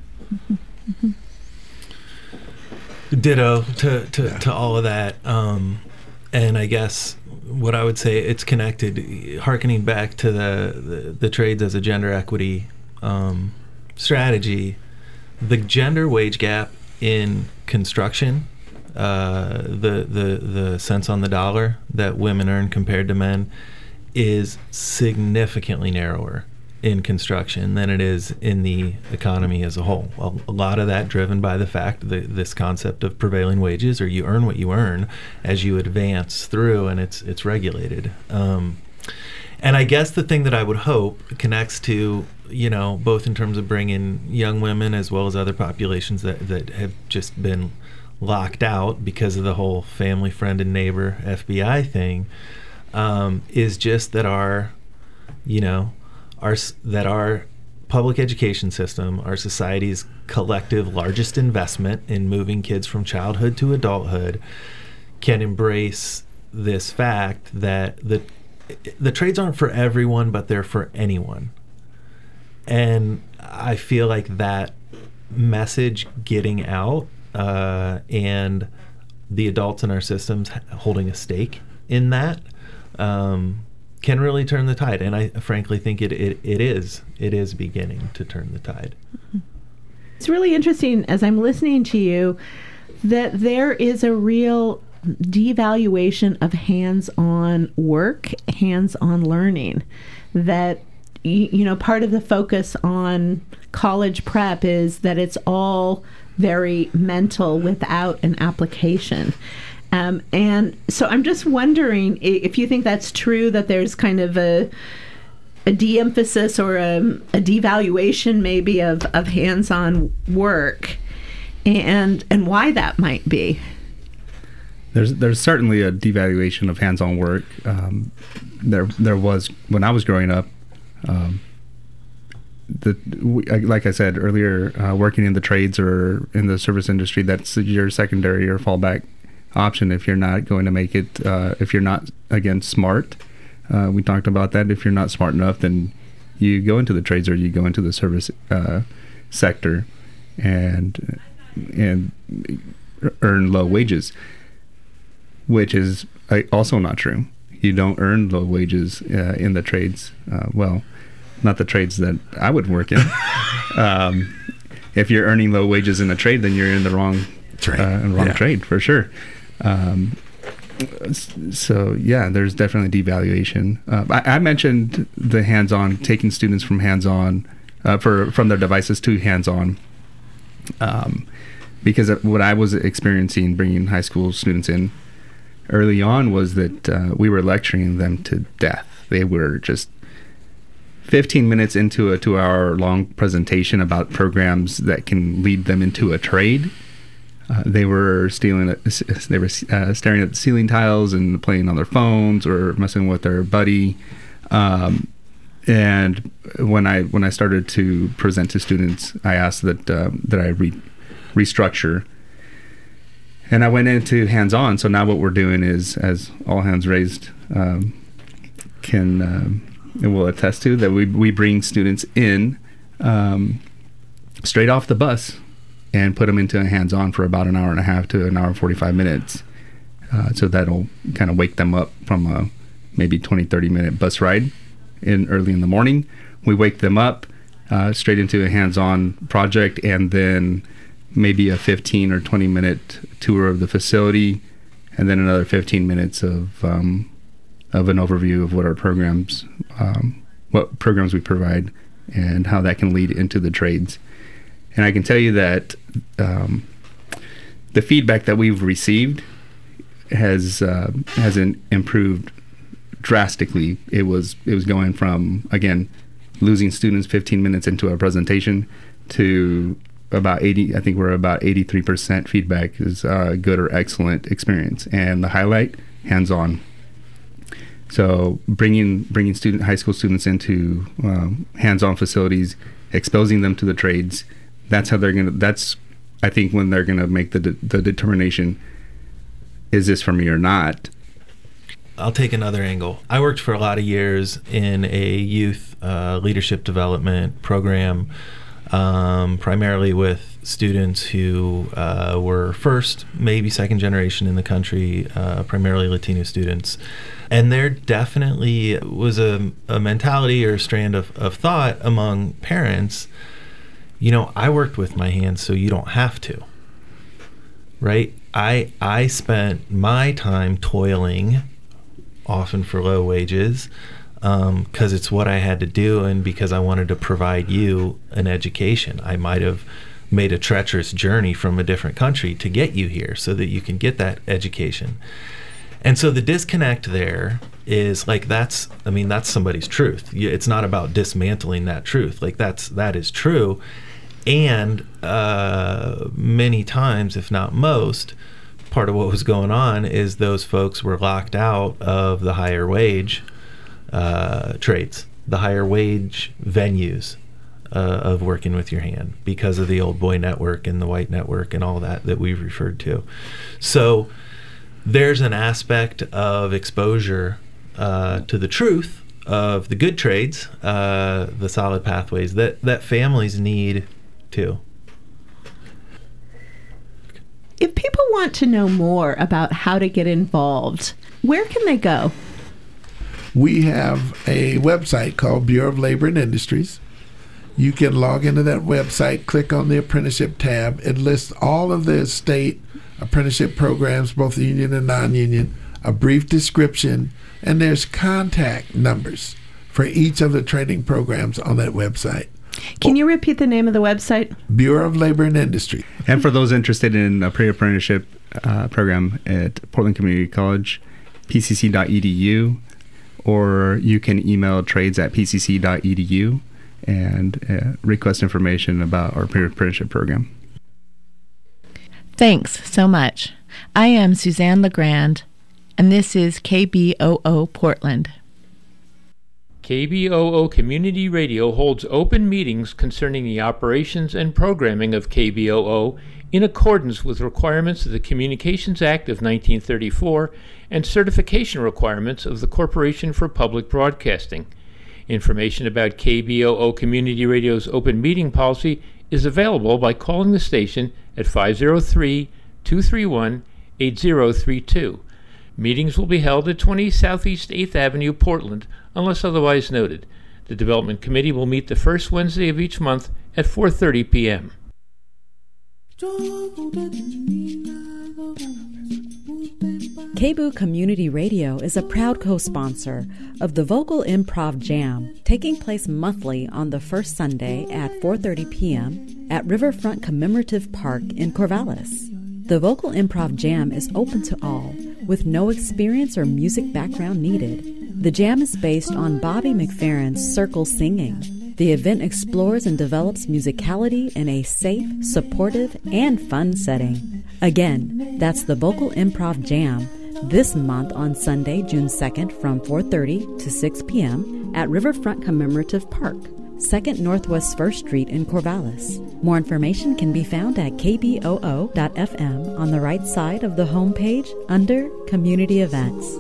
Ditto to all of that. And I guess what I would say, it's connected, hearkening back to the trades as a gender equity strategy. The gender wage gap in construction, the cents on the dollar that women earn compared to men, is significantly narrower in construction than it is in the economy as a whole. Well, a lot of that driven by the fact that this concept of prevailing wages, or you earn what you earn as you advance through, and it's regulated. And I guess the thing that I would hope connects to, both in terms of bringing young women as well as other populations that have just been locked out because of the whole family, friend, and neighbor FBI thing, is just that our public education system, our society's collective largest investment in moving kids from childhood to adulthood, can embrace this fact that the trades aren't for everyone, but they're for anyone. And I feel like that message getting out, and the adults in our systems holding a stake in that, can really turn the tide. And I frankly think it is beginning to turn the tide. It's really interesting as I'm listening to you that there is a real devaluation of hands-on work, hands-on learning. That, part of the focus on college prep is that it's all very mental without an application. And so I'm just wondering if you think that's true, that there's kind of a de-emphasis or a devaluation maybe of hands-on work, and why that might be. There's certainly a devaluation of hands-on work. There was, when I was growing up, like I said earlier, working in the trades or in the service industry, that's your secondary or fallback option if you're not going to make it, if you're not, again, smart. We talked about that. If you're not smart enough, then you go into the trades or you go into the service sector and earn low wages, which is also not true. You don't earn low wages in the trades. Well, not the trades that I would work in. If you're earning low wages in a trade, then you're in the wrong trade, trade for sure. So yeah, there's definitely devaluation. I mentioned the hands-on, taking students from hands-on, from their devices to hands-on, because what I was experiencing bringing high school students in early on was that we were lecturing them to death. They were just 15 minutes into a 2-hour-long presentation about programs that can lead them into a trade. They were staring at the ceiling tiles and playing on their phones or messing with their buddy. And when I started to present to students, I asked that I restructure. And I went into hands-on. So now what we're doing is, as All Hands Raised will attest to, that we bring students in straight off the bus and put them into a hands-on for about an hour and a half to an hour and 45 minutes. So that'll kind of wake them up from a maybe 20-30 minute bus ride early in the morning. We wake them up straight into a hands-on project, and then maybe a 15 or 20 minute tour of the facility, and then another 15 minutes of an overview of what programs we provide and how that can lead into the trades. And I can tell you that the feedback that we've received has improved drastically. It was going from, again, losing students 15 minutes into a presentation to about 80. I think we're about 83% feedback is good or excellent experience, and the highlight, hands-on. So bringing high school students into hands-on facilities, exposing them to the trades. That's how I think when they're gonna make the determination, is this for me or not? I'll take another angle. I worked for a lot of years in a youth leadership development program, primarily with students who were first, maybe second generation in the country, primarily Latino students. And there definitely was a mentality or a strand of thought among parents, I worked with my hands, so you don't have to, right? I spent my time toiling, often for low wages, because it's what I had to do, and because I wanted to provide you an education. I might have made a treacherous journey from a different country to get you here so that you can get that education. And so the disconnect there is that's somebody's truth. It's not about dismantling that truth. That is true. And many times, if not most, part of what was going on is those folks were locked out of the higher wage trades, the higher wage venues of working with your hand, because of the old boy network and the white network and all that we've referred to. So there's an aspect of exposure to the truth of the good trades, the solid pathways that families need too. If people want to know more about how to get involved, where can they go? We have a website called Bureau of Labor and Industries. You can log into that website, click on the apprenticeship tab. It lists all of the state apprenticeship programs, both union and non-union, a brief description, and there's contact numbers for each of the training programs on that website. Can you repeat the name of the website? Bureau of Labor and Industry. And for those interested in a pre-apprenticeship program at Portland Community College, pcc.edu, or you can email trades@pcc.edu and request information about our pre-apprenticeship program. Thanks so much. I am Suzanne LeGrand, and this is KBOO Portland. KBOO Community Radio holds open meetings concerning the operations and programming of KBOO in accordance with requirements of the Communications Act of 1934 and certification requirements of the Corporation for Public Broadcasting. Information about KBOO Community Radio's open meeting policy is available by calling the station at 503-231-8032. Meetings will be held at 20 Southeast 8th Avenue, Portland, unless otherwise noted. The Development Committee will meet the first Wednesday of each month at 4:30 p.m. KBOO Community Radio is a proud co-sponsor of the Vocal Improv Jam, taking place monthly on the first Sunday at 4:30 p.m. at Riverfront Commemorative Park in Corvallis. The Vocal Improv Jam is open to all, with no experience or music background needed. The jam is based on Bobby McFerrin's Circle Singing. The event explores and develops musicality in a safe, supportive, and fun setting. Again, that's the Vocal Improv Jam this month on Sunday, June 2nd from 4:30 to 6 p.m. at Riverfront Commemorative Park, 2nd Northwest 1st Street in Corvallis. More information can be found at kboo.fm on the right side of the homepage under Community Events.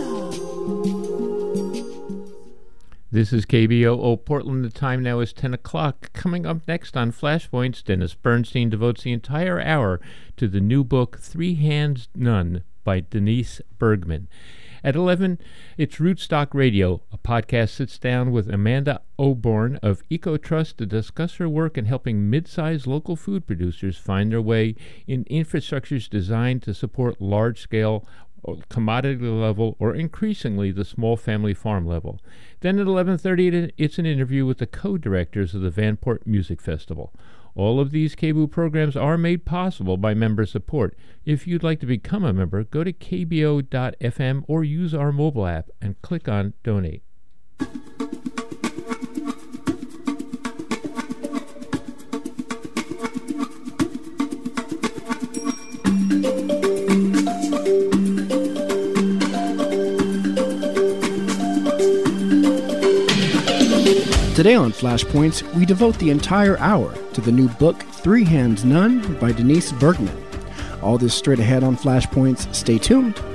This is KBOO Portland. The time now is 10 o'clock. Coming up next on Flashpoints, Dennis Bernstein devotes the entire hour to the new book, Three Hands None, by Denise Bergman. At 11, it's Rootstock Radio. A podcast sits down with Amanda Oborn of EcoTrust to discuss her work in helping mid-sized local food producers find their way in infrastructures designed to support large-scale commodity level, or increasingly the small family farm level. Then at 11:30, it's an interview with the co-directors of the Vanport Music Festival. All of these KBOO programs are made possible by member support. If you'd like to become a member, go to kbo.fm or use our mobile app and click on Donate. Today on Flashpoints, we devote the entire hour to the new book, Three Hands None, by Denise Bergman. All this straight ahead on Flashpoints. Stay tuned.